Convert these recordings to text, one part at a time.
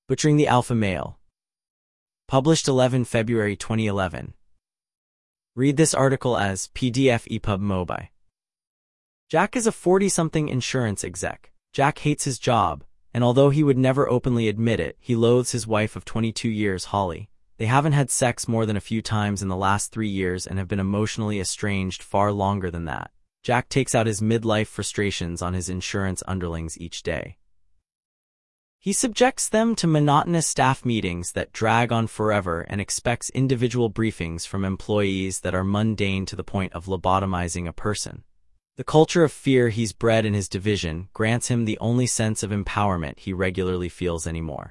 Butchering the Alpha Male. Published 11 February 2011. Read this article as PDF EPUB Mobi. Jack is a 40-something insurance exec. Jack hates his job, and although he would never openly admit it, he loathes his wife of 22 years, Holly. They haven't had sex more than a few times in the last 3 years and have been emotionally estranged far longer than that. Jack takes out his midlife frustrations on his insurance underlings each day. He subjects them to monotonous staff meetings that drag on forever and expects individual briefings from employees that are mundane to the point of lobotomizing a person. The culture of fear he's bred in his division grants him the only sense of empowerment he regularly feels anymore.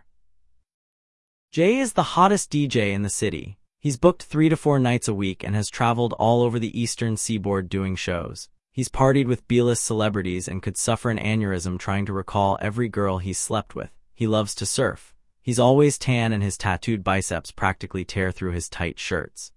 Jay is the hottest DJ in the city. He's booked 3 to 4 nights a week and has traveled all over the eastern seaboard doing shows. He's partied with B-list celebrities and could suffer an aneurysm trying to recall every girl he's slept with. He loves to surf. He's always tan and his tattooed biceps practically tear through his tight shirts.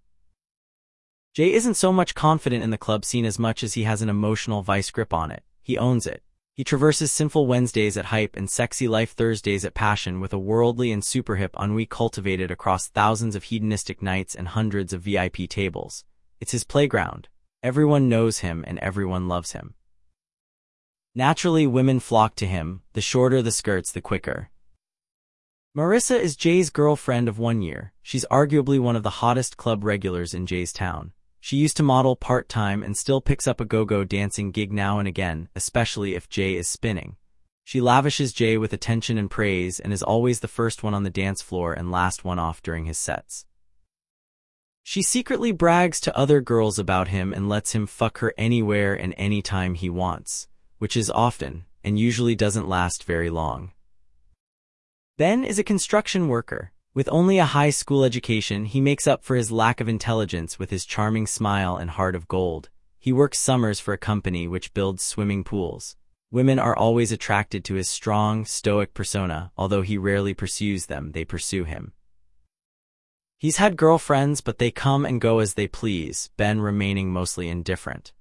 Jay isn't so much confident in the club scene as much as he has an emotional vice grip on it. He owns it. He traverses Sinful Wednesdays at Hype and Sexy Life Thursdays at Passion with a worldly and super hip ennui cultivated across thousands of hedonistic nights and hundreds of VIP tables. It's his playground. Everyone knows him and everyone loves him. Naturally, women flock to him. The shorter the skirts, the quicker. Marissa is Jay's girlfriend of 1 year. She's arguably one of the hottest club regulars in Jay's town. She used to model part-time and still picks up a go-go dancing gig now and again, especially if Jay is spinning. She lavishes Jay with attention and praise and is always the first one on the dance floor and last one off during his sets. She secretly brags to other girls about him and lets him fuck her anywhere and anytime he wants, which is often, and usually doesn't last very long. Ben is a construction worker. With only a high school education, he makes up for his lack of intelligence with his charming smile and heart of gold. He works summers for a company which builds swimming pools. Women are always attracted to his strong, stoic persona. Although he rarely pursues them, they pursue him. He's had girlfriends, but they come and go as they please, Ben remaining mostly indifferent.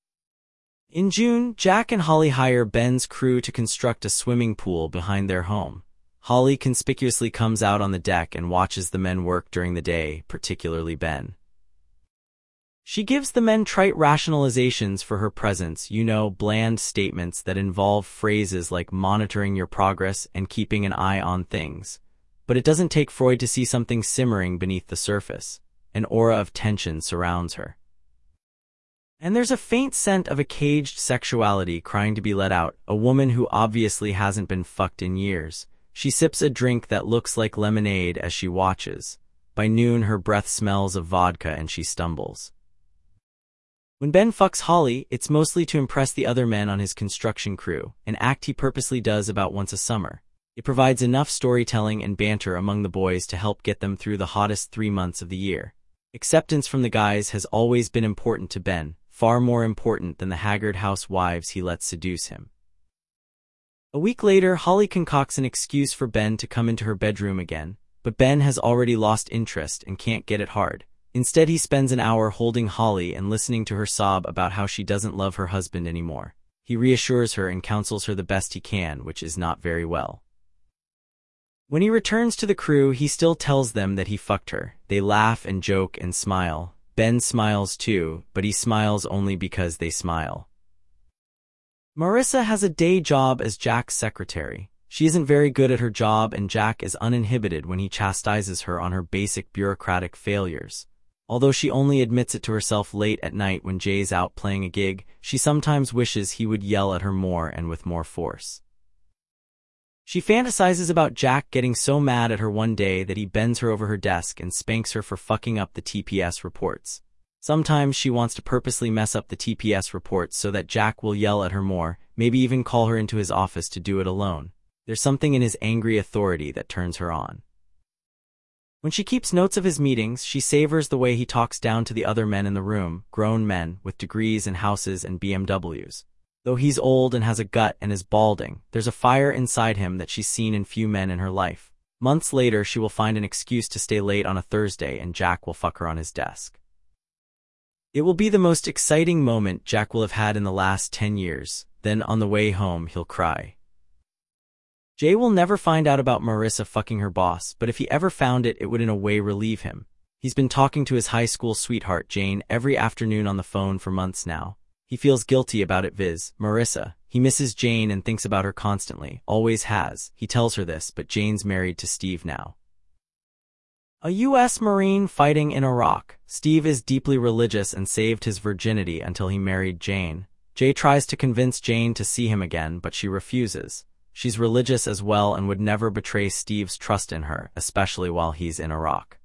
In June, Jack and Holly hire Ben's crew to construct a swimming pool behind their home. Holly conspicuously comes out on the deck and watches the men work during the day, particularly Ben. She gives the men trite rationalizations for her presence, bland statements that involve phrases like monitoring your progress and keeping an eye on things. But it doesn't take Freud to see something simmering beneath the surface. An aura of tension surrounds her. And there's a faint scent of a caged sexuality crying to be let out, a woman who obviously hasn't been fucked in years. She sips a drink that looks like lemonade as she watches. By noon, her breath smells of vodka and she stumbles. When Ben fucks Holly, it's mostly to impress the other men on his construction crew, an act he purposely does about once a summer. It provides enough storytelling and banter among the boys to help get them through the hottest 3 months of the year. Acceptance from the guys has always been important to Ben, far more important than the haggard housewives he lets seduce him. A week later, Holly concocts an excuse for Ben to come into her bedroom again, but Ben has already lost interest and can't get it hard. Instead, he spends an hour holding Holly and listening to her sob about how she doesn't love her husband anymore. He reassures her and counsels her the best he can, which is not very well. When he returns to the crew, he still tells them that he fucked her. They laugh and joke and smile. Ben smiles too, but he smiles only because they smile. Marissa has a day job as Jack's secretary. She isn't very good at her job and Jack is uninhibited when he chastises her on her basic bureaucratic failures. Although she only admits it to herself late at night when Jay's out playing a gig, she sometimes wishes he would yell at her more and with more force. She fantasizes about Jack getting so mad at her one day that he bends her over her desk and spanks her for fucking up the TPS reports. Sometimes she wants to purposely mess up the TPS reports so that Jack will yell at her more, maybe even call her into his office to do it alone. There's something in his angry authority that turns her on. When she keeps notes of his meetings, she savors the way he talks down to the other men in the room, grown men with degrees and houses and BMWs. Though he's old and has a gut and is balding, there's a fire inside him that she's seen in few men in her life. Months later, she will find an excuse to stay late on a Thursday and Jack will fuck her on his desk. It will be the most exciting moment Jack will have had in the last 10 years. Then on the way home, he'll cry. Jay will never find out about Marissa fucking her boss, but if he ever found it, it would in a way relieve him. He's been talking to his high school sweetheart, Jane, every afternoon on the phone for months now. He feels guilty about it, viz. Marissa. He misses Jane and thinks about her constantly, always has. He tells her this, but Jane's married to Steve now. A U.S. Marine fighting in Iraq. Steve is deeply religious and saved his virginity until he married Jane. Jay tries to convince Jane to see him again, but she refuses. She's religious as well and would never betray Steve's trust in her, especially while he's in Iraq.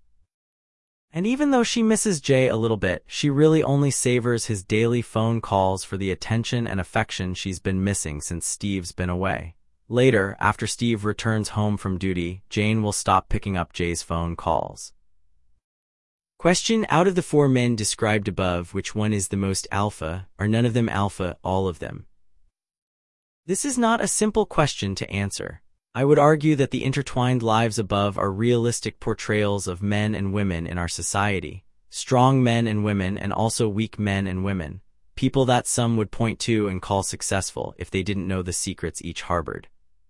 And even though she misses Jay a little bit, she really only savors his daily phone calls for the attention and affection she's been missing since Steve's been away. Later, after Steve returns home from duty, Jane will stop picking up Jay's phone calls. Question: out of the 4 men described above, which one is the most alpha? Are none of them alpha, all of them? This is not a simple question to answer. I would argue that the intertwined lives above are realistic portrayals of men and women in our society. Strong men and women, and also weak men and women. People that some would point to and call successful if they didn't know the secrets each harbored.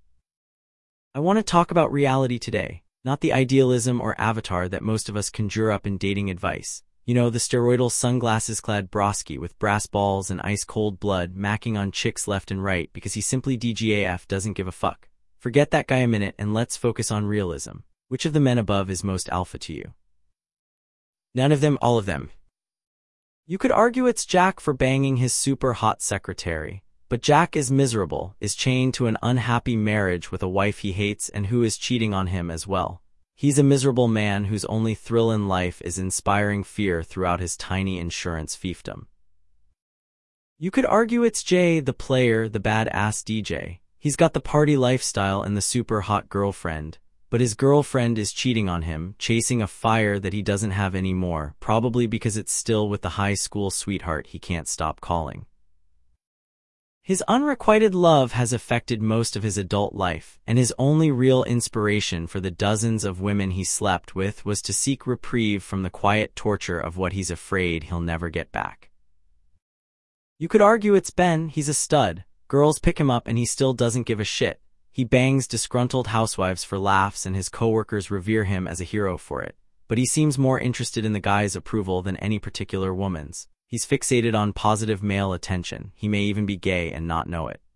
I want to talk about reality today, not the idealism or avatar that most of us conjure up in dating advice. You know, the steroidal sunglasses-clad broski with brass balls and ice-cold blood macking on chicks left and right because he simply DGAF doesn't give a fuck. Forget that guy a minute and let's focus on realism. Which of the men above is most alpha to you? None of them, all of them. You could argue it's Jack for banging his super hot secretary, but Jack is miserable, is chained to an unhappy marriage with a wife he hates and who is cheating on him as well. He's a miserable man whose only thrill in life is inspiring fear throughout his tiny insurance fiefdom. You could argue it's Jay, the player, the badass DJ. He's got the party lifestyle and the super hot girlfriend, but his girlfriend is cheating on him, chasing a fire that he doesn't have anymore, probably because it's still with the high school sweetheart he can't stop calling. His unrequited love has affected most of his adult life, and his only real inspiration for the dozens of women he slept with was to seek reprieve from the quiet torture of what he's afraid he'll never get back. You could argue it's Ben. He's a stud. Girls pick him up and he still doesn't give a shit. He bangs disgruntled housewives for laughs and his coworkers revere him as a hero for it. But he seems more interested in the guy's approval than any particular woman's. He's fixated on positive male attention. He may even be gay and not know it.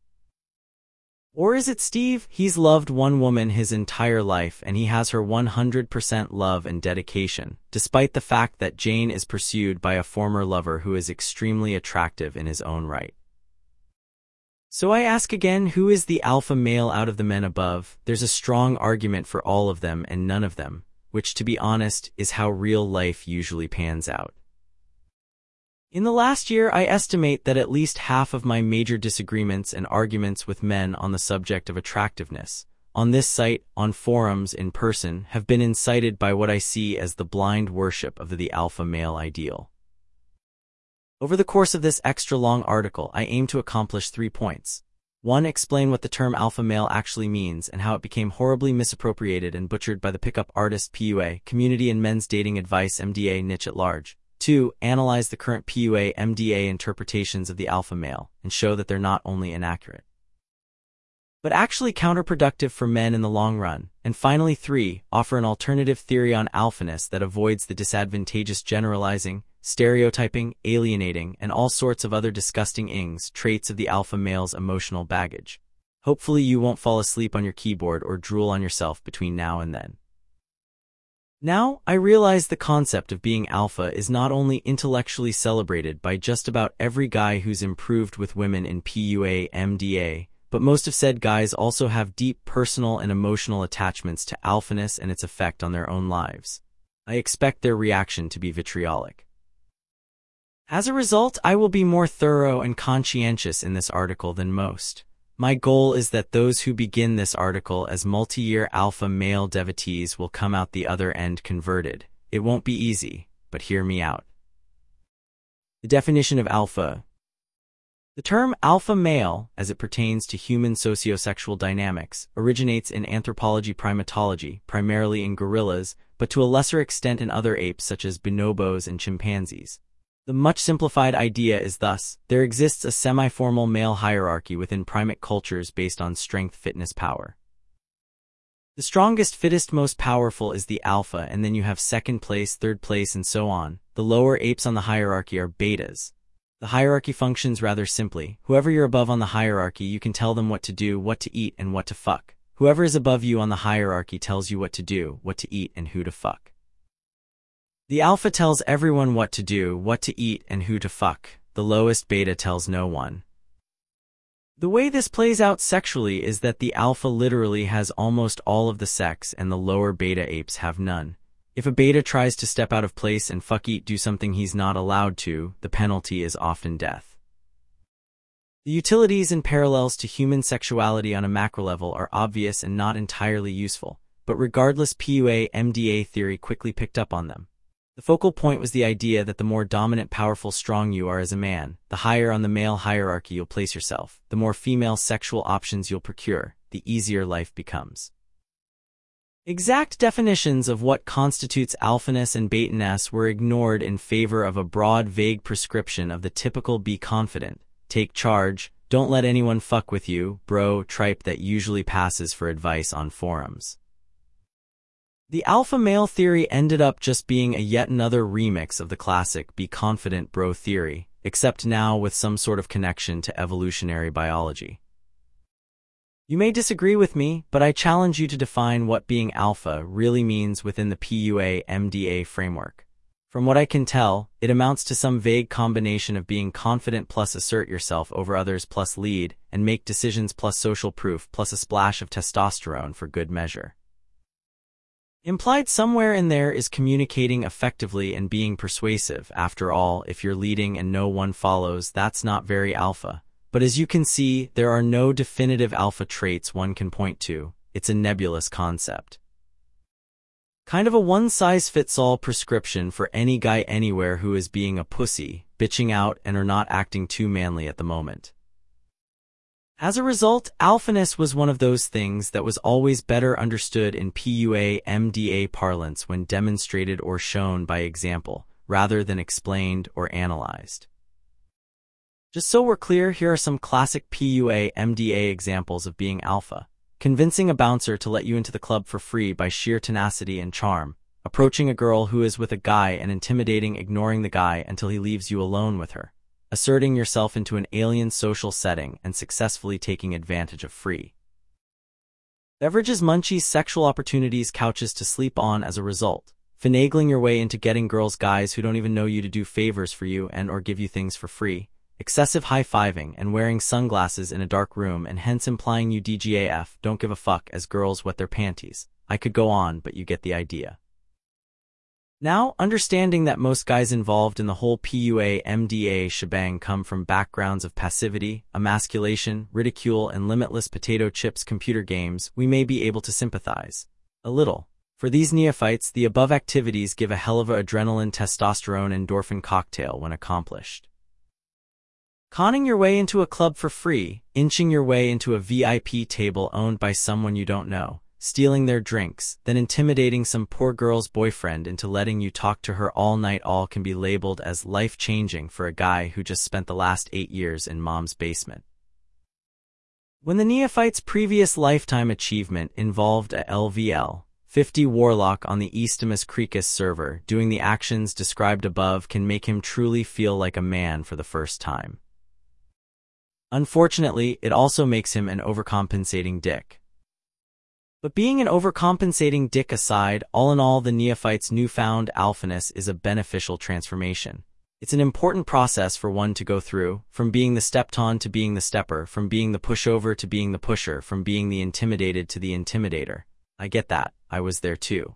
Or is it Steve? He's loved one woman his entire life and he has her 100% love and dedication, despite the fact that Jane is pursued by a former lover who is extremely attractive in his own right. So I ask again, who is the alpha male out of the men above? There's a strong argument for all of them and none of them, which to be honest is how real life usually pans out. In the last year, I estimate that at least half of my major disagreements and arguments with men on the subject of attractiveness, on this site, on forums, in person, have been incited by what I see as the blind worship of the alpha male ideal. Over the course of this extra-long article, I aim to accomplish 3 points. 1. Explain what the term alpha male actually means and how it became horribly misappropriated and butchered by the pickup artist PUA, community and men's dating advice MDA niche at large. 2. Analyze the current PUA MDA interpretations of the alpha male and show that they're not only inaccurate, but actually counterproductive for men in the long run. And finally 3. Offer an alternative theory on alphaness that avoids the disadvantageous generalizing, stereotyping, alienating, and all sorts of other disgusting traits of the alpha male's emotional baggage. Hopefully you won't fall asleep on your keyboard or drool on yourself between now and then. Now, I realize the concept of being alpha is not only intellectually celebrated by just about every guy who's improved with women in PUA MDA, but most of said guys also have deep personal and emotional attachments to alphaness and its effect on their own lives. I expect their reaction to be vitriolic. As a result, I will be more thorough and conscientious in this article than most. My goal is that those who begin this article as multi-year alpha male devotees will come out the other end converted. It won't be easy, but hear me out. The definition of alpha. The term alpha male, as it pertains to human sociosexual dynamics, originates in anthropology primatology, primarily in gorillas, but to a lesser extent in other apes such as bonobos and chimpanzees. The much simplified idea is thus, there exists a semi-formal male hierarchy within primate cultures based on strength, fitness, power. The strongest, fittest, most powerful is the alpha, and then you have second place, third place, and so on. The lower apes on the hierarchy are betas. The hierarchy functions rather simply. Whoever you're above on the hierarchy, you can tell them what to do, what to eat, and what to fuck. Whoever is above you on the hierarchy tells you what to do, what to eat, and who to fuck. The alpha tells everyone what to do, what to eat, and who to fuck. The lowest beta tells no one. The way this plays out sexually is that the alpha literally has almost all of the sex and the lower beta apes have none. If a beta tries to step out of place and do something he's not allowed to, the penalty is often death. The utilities and parallels to human sexuality on a macro level are obvious and not entirely useful, but regardless, PUA-MDA theory quickly picked up on them. The focal point was the idea that the more dominant, powerful, strong you are as a man, the higher on the male hierarchy you'll place yourself, the more female sexual options you'll procure, the easier life becomes. Exact definitions of what constitutes alphaness and betaness were ignored in favor of a broad, vague prescription of the typical be confident, take charge, don't let anyone fuck with you, bro tripe that usually passes for advice on forums. The alpha male theory ended up just being a yet another remix of the classic be confident bro theory, except now with some sort of connection to evolutionary biology. You may disagree with me, but I challenge you to define what being alpha really means within the PUA-MDA framework. From what I can tell, it amounts to some vague combination of being confident plus assert yourself over others plus lead and make decisions plus social proof plus a splash of testosterone for good measure. Implied somewhere in there is communicating effectively and being persuasive. After all, if you're leading and no one follows, that's not very alpha. But as you can see, there are no definitive alpha traits one can point to. It's a nebulous concept. Kind of a one-size-fits-all prescription for any guy anywhere who is being a pussy, bitching out, and are not acting too manly at the moment. As a result, alphaness was one of those things that was always better understood in PUA-MDA parlance when demonstrated or shown by example, rather than explained or analyzed. Just so we're clear, here are some classic PUA-MDA examples of being alpha. Convincing a bouncer to let you into the club for free by sheer tenacity and charm. Approaching a girl who is with a guy and ignoring the guy until he leaves you alone with her. Asserting yourself into an alien social setting and successfully taking advantage of free beverages, munchies, sexual opportunities, couches to sleep on as a result. Finagling your way into getting girls, guys who don't even know you to do favors for you and or give you things for free. Excessive high-fiving and wearing sunglasses in a dark room and hence implying you DGAF, don't give a fuck as girls wet their panties. I could go on, but you get the idea. Now, understanding that most guys involved in the whole PUA-MDA shebang come from backgrounds of passivity, emasculation, ridicule, and limitless potato chips computer games, we may be able to sympathize a little. For these neophytes, the above activities give a hell of a adrenaline, testosterone, endorphin cocktail when accomplished. Conning your way into a club for free, inching your way into a VIP table owned by someone you don't know, stealing their drinks, then intimidating some poor girl's boyfriend into letting you talk to her all night, all can be labeled as life-changing for a guy who just spent the last 8 years in mom's basement. When the neophyte's previous lifetime achievement involved a LVL 50 warlock on the Eastimus Creecus server, doing the actions described above can make him truly feel like a man for the first time. Unfortunately, it also makes him an overcompensating dick. But being an overcompensating dick aside, all in all, the neophyte's newfound alphaness is a beneficial transformation. It's an important process for one to go through, from being the stepped-on to being the stepper, from being the pushover to being the pusher, from being the intimidated to the intimidator. I get that, I was there too.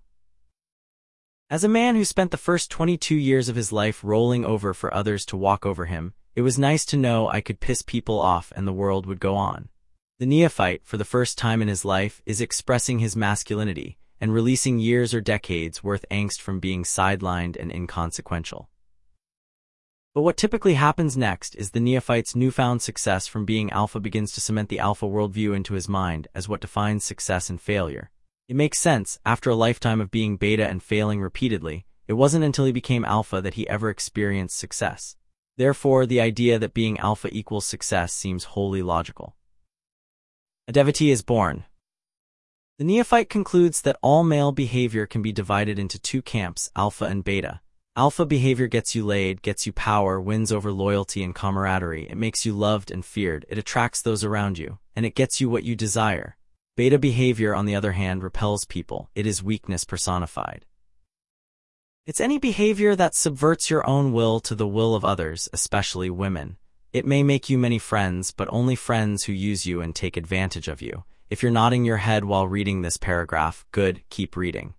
As a man who spent the first 22 years of his life rolling over for others to walk over him, it was nice to know I could piss people off and the world would go on. The neophyte, for the first time in his life, is expressing his masculinity and releasing years or decades worth angst from being sidelined and inconsequential. But what typically happens next is the neophyte's newfound success from being alpha begins to cement the alpha worldview into his mind as what defines success and failure. It makes sense, after a lifetime of being beta and failing repeatedly, it wasn't until he became alpha that he ever experienced success. Therefore, the idea that being alpha equals success seems wholly logical. A devotee is born. The neophyte concludes that all male behavior can be divided into two camps, alpha and beta. Alpha behavior gets you laid, gets you power, wins over loyalty and camaraderie. It makes you loved and feared. It attracts those around you, and it gets you what you desire. Beta behavior, on the other hand, repels people. It is weakness personified. It's any behavior that subverts your own will to the will of others, especially women. It may make you many friends, but only friends who use you and take advantage of you. If you're nodding your head while reading this paragraph, good, keep reading.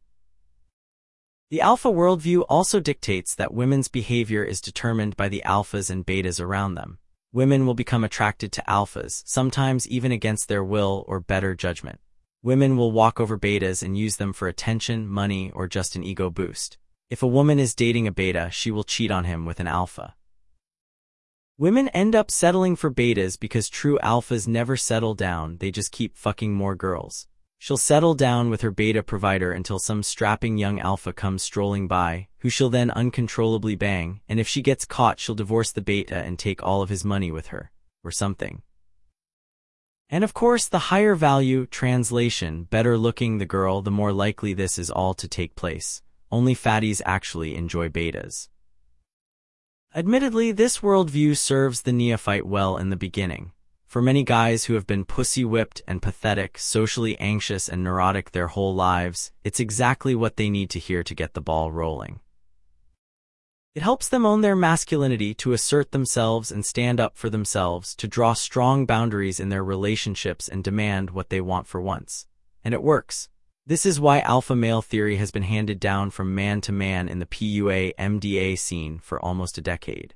The alpha worldview also dictates that women's behavior is determined by the alphas and betas around them. Women will become attracted to alphas, sometimes even against their will or better judgment. Women will walk over betas and use them for attention, money, or just an ego boost. If a woman is dating a beta, she will cheat on him with an alpha. Women end up settling for betas because true alphas never settle down, they just keep fucking more girls. She'll settle down with her beta provider until some strapping young alpha comes strolling by, who she'll then uncontrollably bang, and if she gets caught she'll divorce the beta and take all of his money with her, or something. And of course the higher value, translation, better looking the girl, the more likely this is all to take place. Only fatties actually enjoy betas. Admittedly, this worldview serves the neophyte well in the beginning. For many guys who have been pussy-whipped and pathetic, socially anxious and neurotic their whole lives, it's exactly what they need to hear to get the ball rolling. It helps them own their masculinity, to assert themselves and stand up for themselves, to draw strong boundaries in their relationships and demand what they want for once. And it works. This is why alpha male theory has been handed down from man to man in the PUA/MDA scene for almost a decade.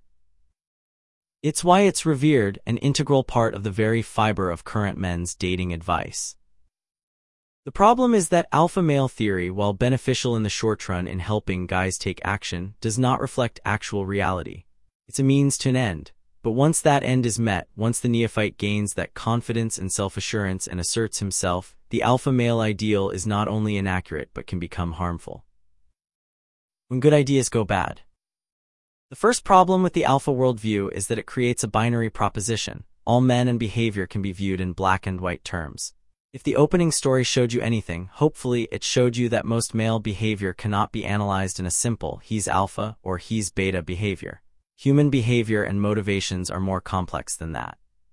It's why it's revered, an integral part of the very fiber of current men's dating advice. The problem is that alpha male theory, while beneficial in the short run in helping guys take action, does not reflect actual reality. It's a means to an end. But once that end is met, once the neophyte gains that confidence and self-assurance and asserts himself, the alpha male ideal is not only inaccurate but can become harmful. When good ideas go bad. The first problem with the alpha worldview is that it creates a binary proposition. All men and behavior can be viewed in black and white terms. If the opening story showed you anything, hopefully it showed you that most male behavior cannot be analyzed in a simple he's alpha or he's beta behavior. Human behavior and motivations are more complex than that.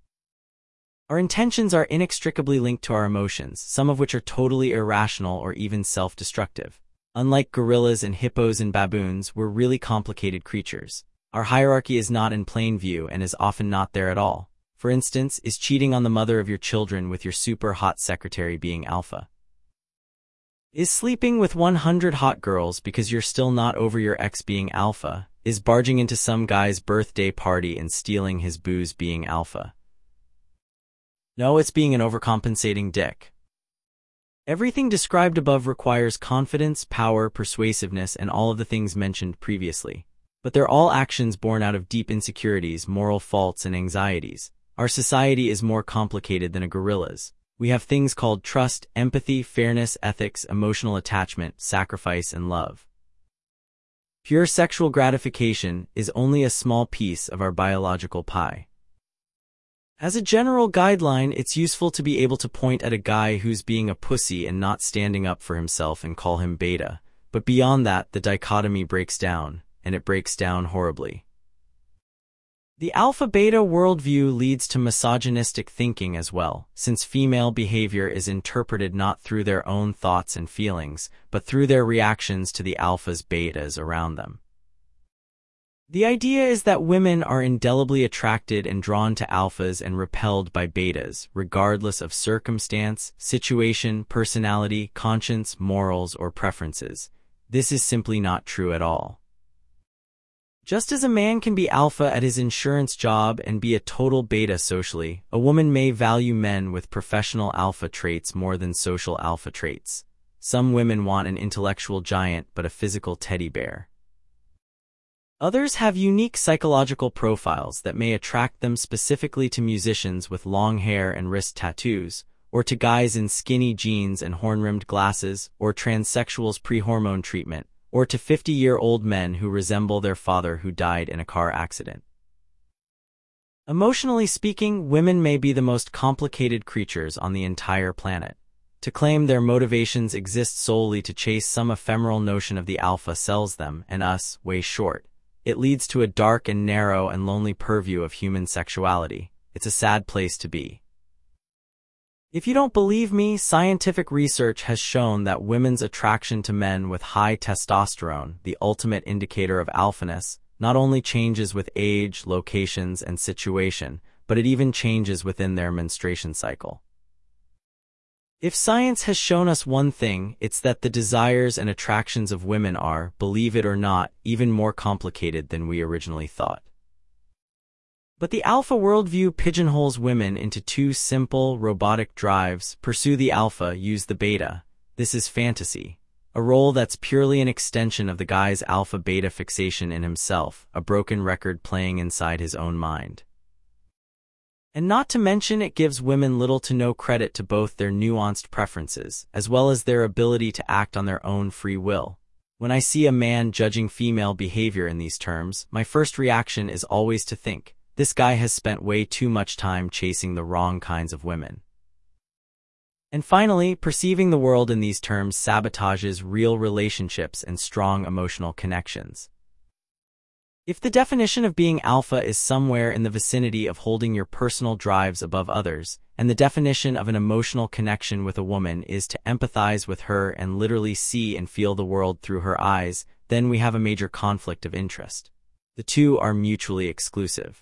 Our intentions are inextricably linked to our emotions, some of which are totally irrational or even self-destructive. Unlike gorillas and hippos and baboons, we're really complicated creatures. Our hierarchy is not in plain view and is often not there at all. For instance, is cheating on the mother of your children with your super hot secretary being alpha? Is sleeping with 100 hot girls because you're still not over your ex being alpha? Is barging into some guy's birthday party and stealing his booze being alpha? No, it's being an overcompensating dick. Everything described above requires confidence, power, persuasiveness, and all of the things mentioned previously. But they're all actions born out of deep insecurities, moral faults, and anxieties. Our society is more complicated than a gorilla's. We have things called trust, empathy, fairness, ethics, emotional attachment, sacrifice, and love. Pure sexual gratification is only a small piece of our biological pie. As a general guideline, it's useful to be able to point at a guy who's being a pussy and not standing up for himself and call him beta. But beyond that, the dichotomy breaks down, and it breaks down horribly. The alpha-beta worldview leads to misogynistic thinking as well, since female behavior is interpreted not through their own thoughts and feelings, but through their reactions to the alphas, betas around them. The idea is that women are indelibly attracted and drawn to alphas and repelled by betas, regardless of circumstance, situation, personality, conscience, morals, or preferences. This is simply not true at all. Just as a man can be alpha at his insurance job and be a total beta socially, a woman may value men with professional alpha traits more than social alpha traits. Some women want an intellectual giant but a physical teddy bear. Others have unique psychological profiles that may attract them specifically to musicians with long hair and wrist tattoos, or to guys in skinny jeans and horn-rimmed glasses, or transsexuals pre-hormone treatment, or to 50-year-old men who resemble their father who died in a car accident. Emotionally speaking, women may be the most complicated creatures on the entire planet. To claim their motivations exist solely to chase some ephemeral notion of the alpha sells them, and us, way short. It leads to a dark and narrow and lonely purview of human sexuality. It's a sad place to be. If you don't believe me, scientific research has shown that women's attraction to men with high testosterone, the ultimate indicator of alphaness, not only changes with age, locations, and situation, but it even changes within their menstruation cycle. If science has shown us one thing, it's that the desires and attractions of women are, believe it or not, even more complicated than we originally thought. But the alpha worldview pigeonholes women into two simple, robotic drives: pursue the alpha, use the beta. This is fantasy, a role that's purely an extension of the guy's alpha-beta fixation in himself, a broken record playing inside his own mind. And not to mention, it gives women little to no credit to both their nuanced preferences, as well as their ability to act on their own free will. When I see a man judging female behavior in these terms, my first reaction is always to think, this guy has spent way too much time chasing the wrong kinds of women. And finally, perceiving the world in these terms sabotages real relationships and strong emotional connections. If the definition of being alpha is somewhere in the vicinity of holding your personal drives above others, and the definition of an emotional connection with a woman is to empathize with her and literally see and feel the world through her eyes, then we have a major conflict of interest. The two are mutually exclusive.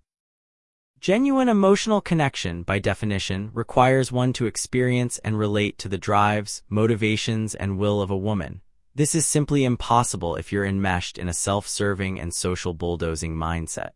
Genuine emotional connection, by definition, requires one to experience and relate to the drives, motivations, and will of a woman. This is simply impossible if you're enmeshed in a self-serving and social bulldozing mindset.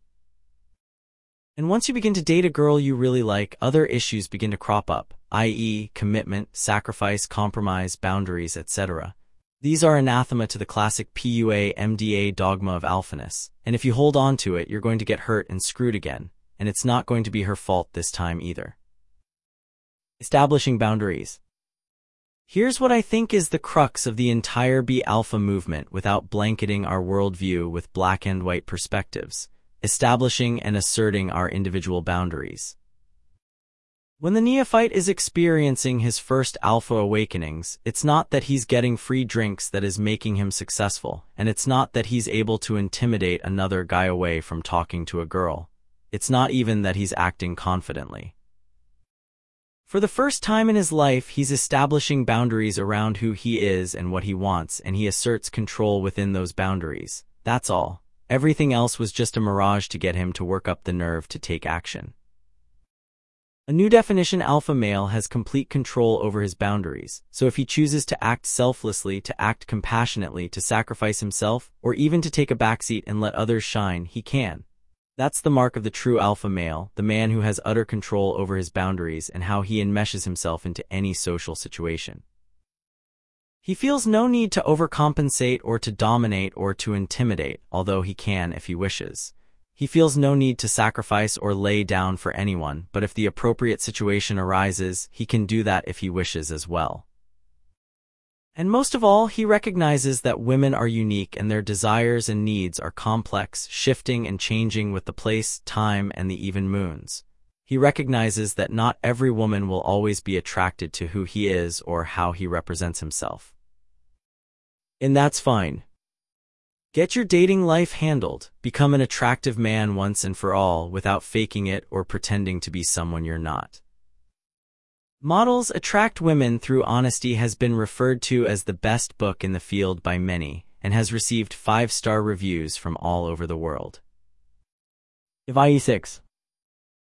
And once you begin to date a girl you really like, other issues begin to crop up, i.e., commitment, sacrifice, compromise, boundaries, etc. These are anathema to the classic PUA-MDA dogma of alphaness, and if you hold on to it, you're going to get hurt and screwed again, and it's not going to be her fault this time either. Establishing boundaries. Here's what I think is the crux of the entire Be Alpha movement without blanketing our worldview with black and white perspectives: establishing and asserting our individual boundaries. When the neophyte is experiencing his first alpha awakenings, it's not that he's getting free drinks that is making him successful, and it's not that he's able to intimidate another guy away from talking to a girl. It's not even that he's acting confidently. For the first time in his life, he's establishing boundaries around who he is and what he wants, and he asserts control within those boundaries. That's all. Everything else was just a mirage to get him to work up the nerve to take action. A new definition: alpha male has complete control over his boundaries, so if he chooses to act selflessly, to act compassionately, to sacrifice himself, or even to take a backseat and let others shine, he can. That's the mark of the true alpha male, the man who has utter control over his boundaries and how he enmeshes himself into any social situation. He feels no need to overcompensate or to dominate or to intimidate, although he can if he wishes. He feels no need to sacrifice or lay down for anyone, but if the appropriate situation arises, he can do that if he wishes as well. And most of all, he recognizes that women are unique and their desires and needs are complex, shifting and changing with the place, time, and the even moons. He recognizes that not every woman will always be attracted to who he is or how he represents himself. And that's fine. Get your dating life handled. Become an attractive man once and for all without faking it or pretending to be someone you're not. Models Attract Women Through Honesty has been referred to as the best book in the field by many and has received 5-star reviews from all over the world. If IE6